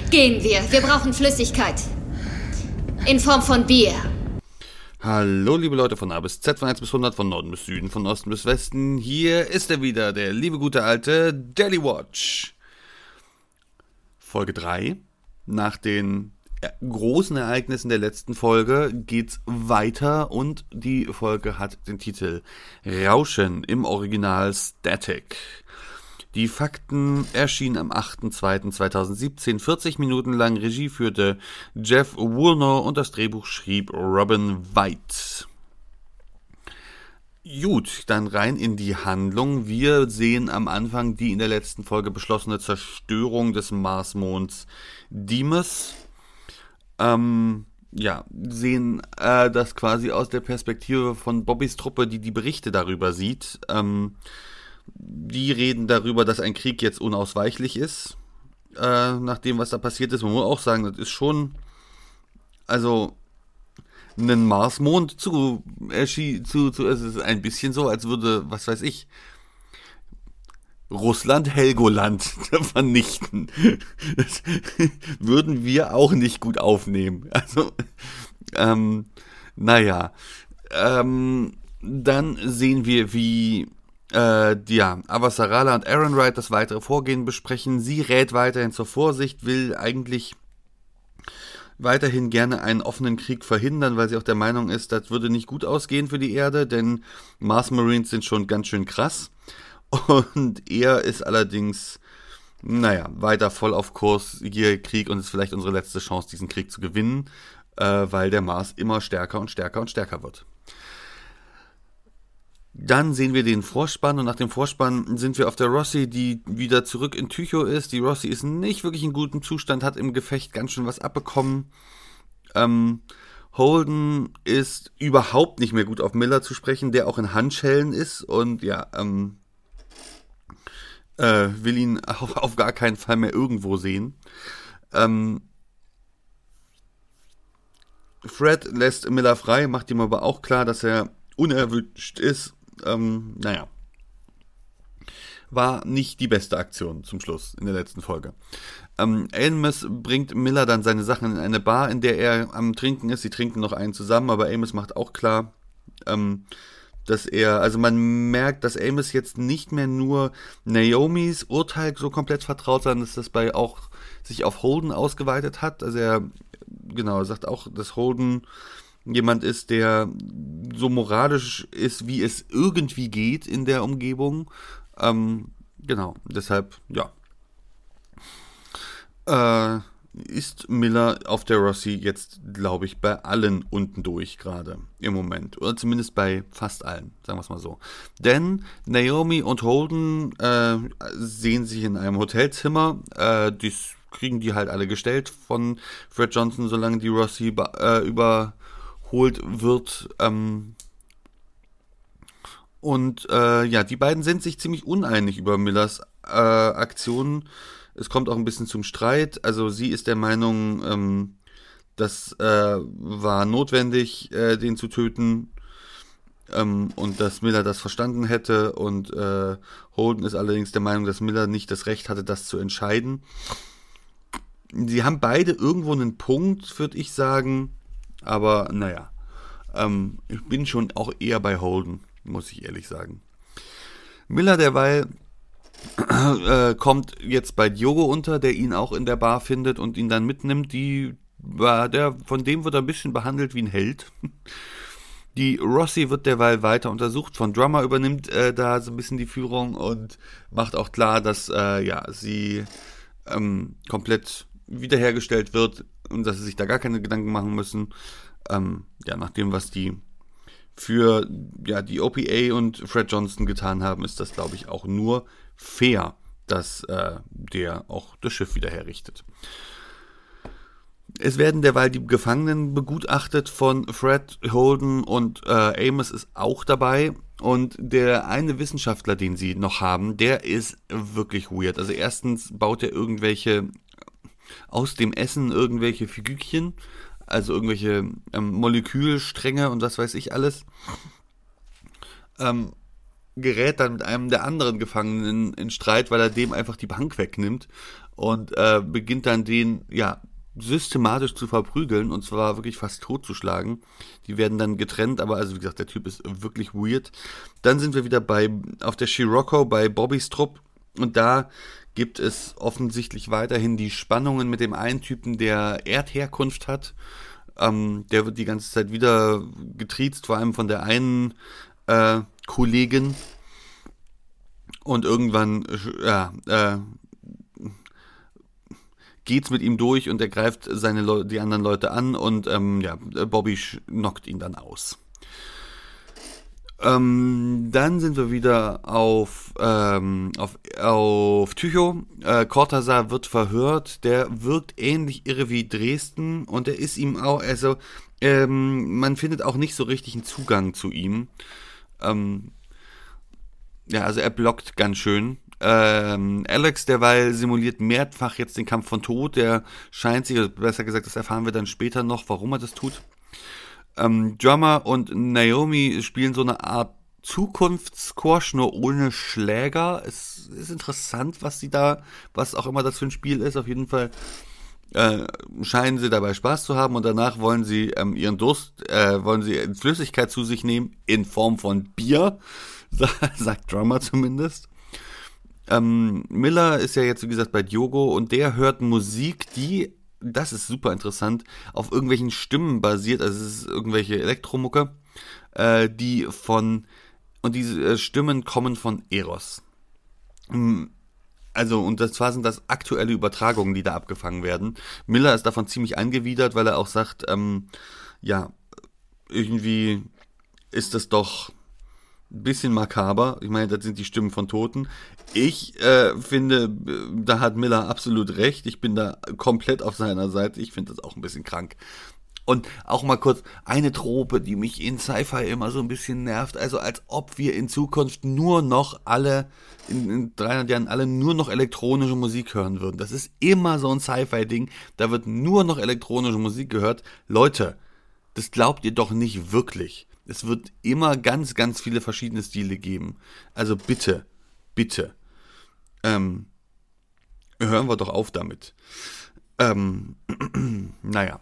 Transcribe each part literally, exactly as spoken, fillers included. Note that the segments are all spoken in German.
Gehen wir. Wir brauchen Flüssigkeit. In Form von Bier. Hallo liebe Leute von A bis Z, von eins bis hundert, von Norden bis Süden, von Osten bis Westen. Hier ist er wieder, der liebe gute alte Daily Watch. Folge drei. Nach den großen Ereignissen der letzten Folge geht's weiter und die Folge hat den Titel Rauschen, im Original Static. Die Fakten erschienen am achter zweiter zweitausendsiebzehn, vierzig Minuten lang. Regie führte Jeff Woolnough und das Drehbuch schrieb Robin White. Gut, dann rein in die Handlung. Wir sehen am Anfang die in der letzten Folge beschlossene Zerstörung des Marsmonds Deimos. Ähm, ja, sehen äh, das quasi aus der Perspektive von Bobbys Truppe, die die Berichte darüber sieht. Ähm, Die reden darüber, dass ein Krieg jetzt unausweichlich ist, äh, nach dem, was da passiert ist. Man muss auch sagen, das ist schon, also, einen Marsmond zu, zu, zu, es ist ein bisschen so, als würde, was weiß ich, Russland Helgoland vernichten. Das würden wir auch nicht gut aufnehmen. Also, ähm, naja, ähm, dann sehen wir, wie Äh, ja, Avasarala und Ehrenreich das weitere Vorgehen besprechen. Sie rät weiterhin zur Vorsicht, will eigentlich weiterhin gerne einen offenen Krieg verhindern, weil sie auch der Meinung ist, das würde nicht gut ausgehen für die Erde, denn Mars Marines sind schon ganz schön krass. Und er ist allerdings, naja, weiter voll auf Kurs, hier Krieg, und ist vielleicht unsere letzte Chance, diesen Krieg zu gewinnen, äh, weil der Mars immer stärker und stärker und stärker wird. Dann sehen wir den Vorspann und nach dem Vorspann sind wir auf der Rossi, die wieder zurück in Tycho ist. Die Rossi ist nicht wirklich in gutem Zustand, hat im Gefecht ganz schön was abbekommen. Ähm, Holden ist überhaupt nicht mehr gut auf Miller zu sprechen, der auch in Handschellen ist und ja, ähm, äh, will ihn auf, auf gar keinen Fall mehr irgendwo sehen. Ähm, Fred lässt Miller frei, macht ihm aber auch klar, dass er unerwünscht ist. Ähm, naja, war nicht die beste Aktion zum Schluss in der letzten Folge. Ähm, Amos bringt Miller dann seine Sachen in eine Bar, in der er am Trinken ist. Sie trinken noch einen zusammen, aber Amos macht auch klar, ähm, dass er, also man merkt, dass Amos jetzt nicht mehr nur Naomis Urteil so komplett vertraut, sondern dass das bei auch sich auf Holden ausgeweitet hat. Also er, genau, sagt auch, dass Holden jemand ist, der so moralisch ist, wie es irgendwie geht in der Umgebung. Ähm, genau, deshalb, ja. Äh, ist Miller auf der Rossi jetzt, glaube ich, bei allen unten durch gerade im Moment. Oder zumindest bei fast allen, sagen wir es mal so. Denn Naomi und Holden äh, sehen sich in einem Hotelzimmer. Äh, das kriegen die halt alle gestellt von Fred Johnson, solange die Rossi äh, über holt wird, ähm, und äh, ja, die beiden sind sich ziemlich uneinig über Millers äh, Aktionen. Es kommt auch ein bisschen zum Streit. Also sie ist der Meinung, ähm, das äh, war notwendig, äh, den zu töten, ähm, und dass Miller das verstanden hätte, und äh, Holden ist allerdings der Meinung, dass Miller nicht das Recht hatte, das zu entscheiden. Sie haben beide irgendwo einen Punkt, würde ich sagen. Aber naja, ähm, ich bin schon auch eher bei Holden, muss ich ehrlich sagen. Miller derweil äh, kommt jetzt bei Diogo unter, der ihn auch in der Bar findet und ihn dann mitnimmt. Die, äh, der, von dem wird er ein bisschen behandelt wie ein Held. Die Rossi wird derweil weiter untersucht. Von Drummer übernimmt äh, da so ein bisschen die Führung und macht auch klar, dass äh, ja, sie ähm, komplett wiederhergestellt wird und dass sie sich da gar keine Gedanken machen müssen. Ähm, ja, nach dem, was die für ja, die O P A und Fred Johnson getan haben, ist das, glaube ich, auch nur fair, dass äh, der auch das Schiff wieder herrichtet. Es werden derweil die Gefangenen begutachtet von Fred, Holden, und äh, Amos ist auch dabei. Und der eine Wissenschaftler, den sie noch haben, der ist wirklich weird. Also erstens baut er irgendwelche aus dem Essen irgendwelche Figürchen, also irgendwelche ähm, Molekülstränge und was weiß ich alles. Ähm, gerät dann mit einem der anderen Gefangenen in, in Streit, weil er dem einfach die Bank wegnimmt und äh, beginnt dann den, ja, systematisch zu verprügeln und zwar wirklich fast totzuschlagen. Die werden dann getrennt, aber also wie gesagt, der Typ ist wirklich weird. Dann sind wir wieder bei auf der Scirocco bei Bobbys Trupp und da gibt es offensichtlich weiterhin die Spannungen mit dem einen Typen, der Erdherkunft hat. Ähm, der wird die ganze Zeit wieder getriezt, vor allem von der einen äh, Kollegin. Und irgendwann, ja, äh, geht's mit ihm durch und er greift seine Le- die anderen Leute an und ähm, ja, Bobby sch- knockt ihn dann aus. Ähm, dann sind wir wieder auf, ähm, auf, auf Tycho. Äh, Cortázar wird verhört. Der wirkt ähnlich irre wie Dresden und er ist ihm auch, also ähm, man findet auch nicht so richtig einen Zugang zu ihm. Ähm, ja, also er blockt ganz schön. Ähm, Alex derweil simuliert mehrfach jetzt den Kampf von Tod. Der scheint sich, oder besser gesagt, das erfahren wir dann später noch, warum er das tut. Ähm, Drummer und Naomi spielen so eine Art Zukunftsquash, nur ohne Schläger. Es ist interessant, was sie da, was auch immer das für ein Spiel ist. Auf jeden Fall äh, scheinen sie dabei Spaß zu haben und danach wollen sie ähm, ihren Durst, äh, wollen sie Flüssigkeit zu sich nehmen in Form von Bier, sagt Drummer zumindest. Ähm, Miller ist ja jetzt, wie gesagt, bei Diogo und der hört Musik, die, das ist super interessant, auf irgendwelchen Stimmen basiert, also es ist irgendwelche Elektromucke, äh, die von, und diese äh, Stimmen kommen von Eros. Ähm, Also, und das zwar sind das aktuelle Übertragungen, die da abgefangen werden. Miller ist davon ziemlich angewidert, weil er auch sagt, ähm, ja, irgendwie ist das doch ein bisschen makaber. Ich meine, das sind die Stimmen von Toten. Ich äh, finde, da hat Miller absolut recht. Ich bin da komplett auf seiner Seite. Ich finde das auch ein bisschen krank. Und auch mal kurz eine Trope, die mich in Sci-Fi immer so ein bisschen nervt. Also als ob wir in Zukunft nur noch alle, in, in dreihundert Jahren alle nur noch elektronische Musik hören würden. Das ist immer so ein Sci-Fi-Ding. Da wird nur noch elektronische Musik gehört. Leute, das glaubt ihr doch nicht wirklich. Es wird immer ganz, ganz viele verschiedene Stile geben. Also bitte, bitte. Ähm, hören wir doch auf damit. Ähm, naja.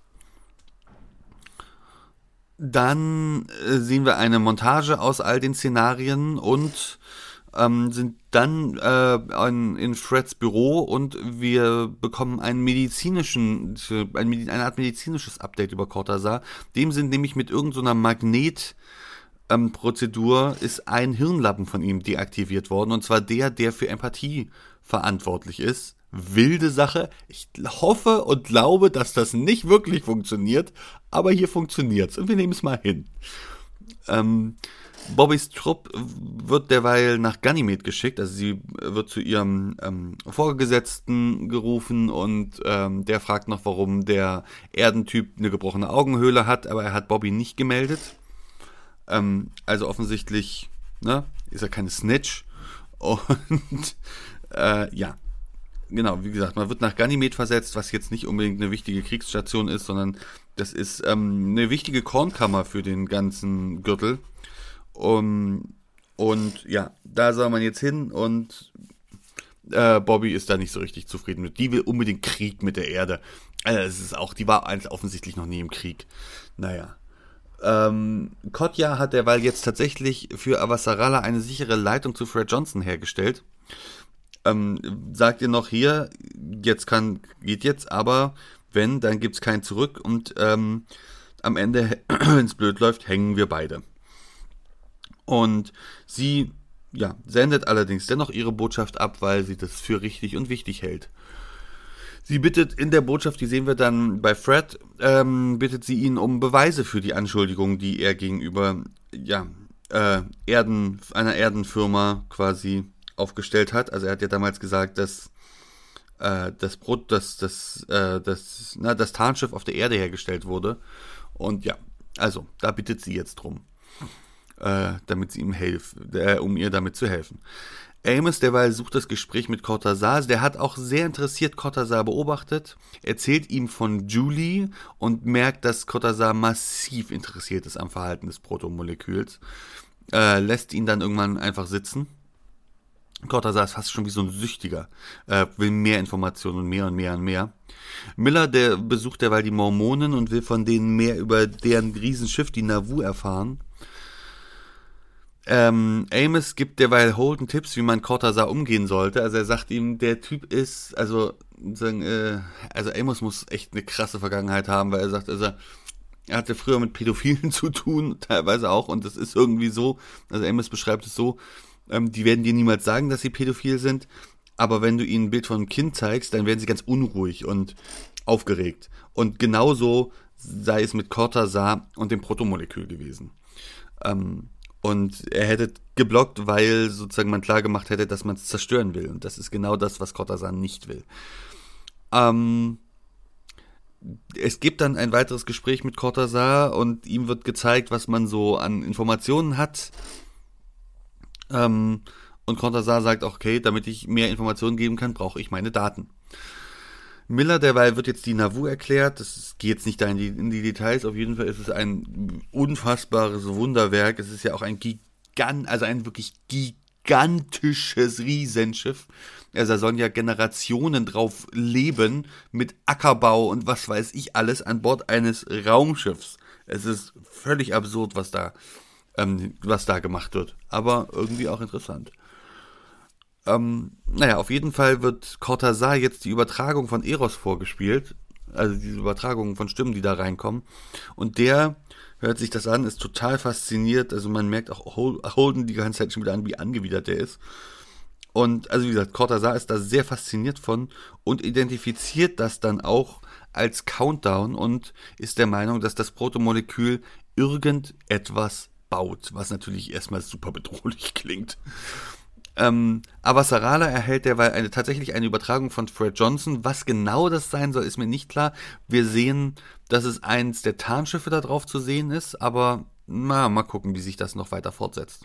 Dann äh, sehen wir eine Montage aus all den Szenarien und ähm, sind dann äh, in, in Freds Büro und wir bekommen einen medizinischen, ein, Medi- eine Art medizinisches Update über Cortázar. Dem sind nämlich mit irgendeiner Magnet ähm, Prozedur ist ein Hirnlappen von ihm deaktiviert worden und zwar der, der für Empathie verantwortlich ist. Wilde Sache. Ich hoffe und glaube, dass das nicht wirklich funktioniert, aber hier funktioniert's und wir nehmen es mal hin. Ähm, Bobbys Trupp wird derweil nach Ganymed geschickt, also sie wird zu ihrem ähm, Vorgesetzten gerufen und ähm, der fragt noch, warum der Erdentyp eine gebrochene Augenhöhle hat, aber er hat Bobby nicht gemeldet. Ähm, also offensichtlich, ne, ist er keine Snitch und äh, ja. Genau, wie gesagt, man wird nach Ganymed versetzt, was jetzt nicht unbedingt eine wichtige Kriegsstation ist, sondern das ist ähm, eine wichtige Kornkammer für den ganzen Gürtel. Um, und ja, da soll man jetzt hin und äh, Bobby ist da nicht so richtig zufrieden mit. Die will unbedingt Krieg mit der Erde. Also es ist auch, die war offensichtlich noch nie im Krieg. Naja. Ähm, Kodja hat derweil jetzt tatsächlich für Avasarala eine sichere Leitung zu Fred Johnson hergestellt. Ähm, sagt ihr noch hier, jetzt kann, geht jetzt, aber wenn, dann gibt's kein Zurück und ähm, am Ende, wenn es blöd läuft, hängen wir beide. Und sie, ja, sendet allerdings dennoch ihre Botschaft ab, weil sie das für richtig und wichtig hält. Sie bittet in der Botschaft, die sehen wir dann bei Fred, ähm, bittet sie ihn um Beweise für die Anschuldigung, die er gegenüber, ja, äh, Erden, einer Erdenfirma quasi aufgestellt hat. Also er hat ja damals gesagt, dass äh, das Brot, das, das, äh, das, na, das Tarnschiff auf der Erde hergestellt wurde. Und ja, also da bittet sie jetzt drum, äh, damit sie ihm hilft, äh, um ihr damit zu helfen. Amos derweil sucht das Gespräch mit Cortázar. Der hat auch sehr interessiert Cortázar beobachtet, erzählt ihm von Julie und merkt, dass Cortázar massiv interessiert ist am Verhalten des Protomoleküls. Äh, lässt ihn dann irgendwann einfach sitzen. Cortázar ist fast schon wie so ein Süchtiger, äh, will mehr Informationen und mehr und mehr und mehr. Miller, der besucht derweil die Mormonen und will von denen mehr über deren Riesenschiff, die Nauvoo, erfahren. Ähm, Amos gibt derweil Holden Tipps, wie man Cortázar umgehen sollte. Also er sagt ihm, der Typ ist, also, sagen, äh, also Amos muss echt eine krasse Vergangenheit haben, weil er sagt, also er hatte früher mit Pädophilen zu tun, teilweise auch, und das ist irgendwie so, also Amos beschreibt es so, ähm, die werden dir niemals sagen, dass sie pädophil sind, aber wenn du ihnen ein Bild von einem Kind zeigst, dann werden sie ganz unruhig und aufgeregt. Und genauso sei es mit Cortázar und dem Protomolekül gewesen. Ähm, Und er hätte geblockt, weil sozusagen man klar gemacht hätte, dass man es zerstören will. Und das ist genau das, was Cortázar nicht will. Ähm, es gibt dann ein weiteres Gespräch mit Cortázar und ihm wird gezeigt, was man so an Informationen hat. Ähm, und Cortázar sagt auch, okay, damit ich mehr Informationen geben kann, brauche ich meine Daten. Miller derweil wird jetzt die Nauvoo erklärt. Das geht jetzt nicht da in die, in die Details. Auf jeden Fall ist es ein unfassbares Wunderwerk. Es ist ja auch ein Gigant, also ein wirklich gigantisches Riesenschiff. Also da sollen ja Generationen drauf leben mit Ackerbau und was weiß ich alles an Bord eines Raumschiffs. Es ist völlig absurd, was da, ähm, was da gemacht wird. Aber irgendwie auch interessant. Ähm, naja, auf jeden Fall wird Cortázar jetzt die Übertragung von Eros vorgespielt, also diese Übertragung von Stimmen, die da reinkommen. Und der hört sich das an, ist total fasziniert. Also man merkt auch Holden die ganze Zeit schon wieder an, wie angewidert der ist. Und also wie gesagt, Cortázar ist da sehr fasziniert von und identifiziert das dann auch als Countdown und ist der Meinung, dass das Protomolekül irgendetwas baut, was natürlich erstmal super bedrohlich klingt. Ähm, aber Sarala erhält derweil eine, tatsächlich eine Übertragung von Fred Johnson. Was genau das sein soll, ist mir nicht klar. Wir sehen, dass es eins der Tarnschiffe da drauf zu sehen ist, aber na, mal gucken, wie sich das noch weiter fortsetzt.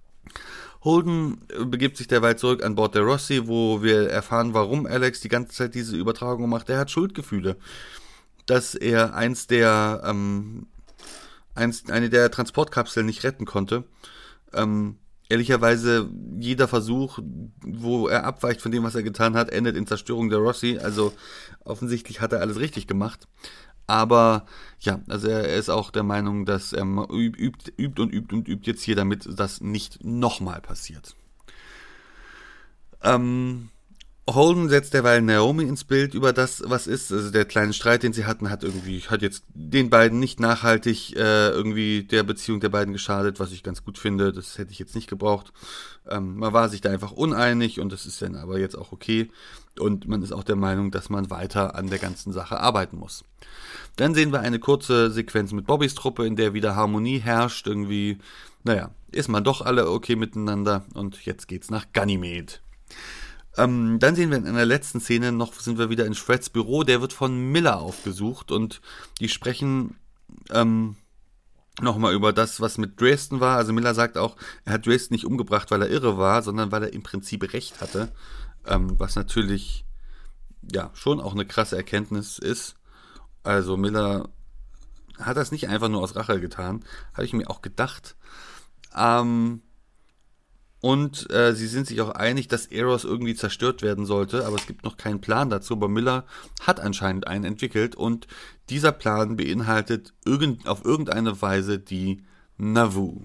Holden begibt sich derweil zurück an Bord der Rossi, wo wir erfahren, warum Alex die ganze Zeit diese Übertragung macht. Er hat Schuldgefühle, dass er eins der, ähm, eins, eine der Transportkapseln nicht retten konnte. Ähm, Ehrlicherweise, jeder Versuch, wo er abweicht von dem, was er getan hat, endet in Zerstörung der Rossi. Also offensichtlich hat er alles richtig gemacht. Aber ja, also er ist auch der Meinung, dass er übt, übt und übt und übt jetzt hier, damit das nicht nochmal passiert. Ähm... Holden setzt derweil Naomi ins Bild über das, was ist. Also der kleine Streit, den sie hatten, hat irgendwie, hat jetzt den beiden nicht nachhaltig äh, irgendwie der Beziehung der beiden geschadet, was ich ganz gut finde. Das hätte ich jetzt nicht gebraucht. Ähm, man war sich da einfach uneinig und das ist dann aber jetzt auch okay. Und man ist auch der Meinung, dass man weiter an der ganzen Sache arbeiten muss. Dann sehen wir eine kurze Sequenz mit Bobbys Truppe, in der wieder Harmonie herrscht. Irgendwie, naja, ist man doch alle okay miteinander und jetzt geht's nach Ganymede. Ähm, dann sehen wir in einer letzten Szene noch, sind wir wieder in Freds Büro, der wird von Miller aufgesucht und die sprechen ähm, nochmal über das, was mit Dresden war. Also Miller sagt auch, er hat Dresden nicht umgebracht, weil er irre war, sondern weil er im Prinzip recht hatte, ähm, was natürlich ja schon auch eine krasse Erkenntnis ist. Also Miller hat das nicht einfach nur aus Rache getan, habe ich mir auch gedacht. Ähm... Und äh, sie sind sich auch einig, dass Eros irgendwie zerstört werden sollte, aber es gibt noch keinen Plan dazu. Aber Miller hat anscheinend einen entwickelt und dieser Plan beinhaltet irgend, auf irgendeine Weise die Nauvoo.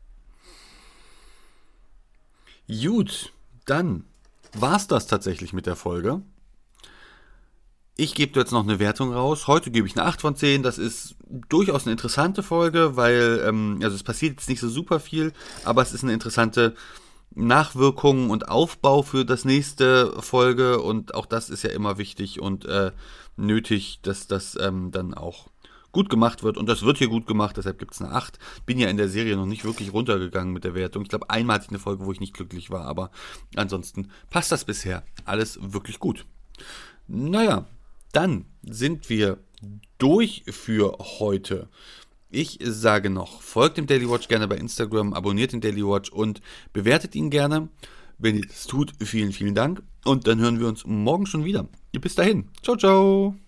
Gut, dann war's das tatsächlich mit der Folge. Ich gebe jetzt noch eine Wertung raus. Heute gebe ich eine acht von zehn. Das ist durchaus eine interessante Folge, weil, ähm, also es passiert jetzt nicht so super viel, aber es ist eine interessante Nachwirkung und Aufbau für das nächste Folge und auch das ist ja immer wichtig und äh, nötig, dass das ähm, dann auch gut gemacht wird und das wird hier gut gemacht, deshalb gibt es eine acht. Bin ja in der Serie noch nicht wirklich runtergegangen mit der Wertung. Ich glaube, einmal hatte ich eine Folge, wo ich nicht glücklich war, aber ansonsten passt das bisher alles wirklich gut. Naja, dann sind wir durch für heute. Ich sage noch, folgt dem Daily Watch gerne bei Instagram, abonniert den Daily Watch und bewertet ihn gerne. Wenn ihr das tut, vielen, vielen Dank. Und dann hören wir uns morgen schon wieder. Bis dahin. Ciao, ciao.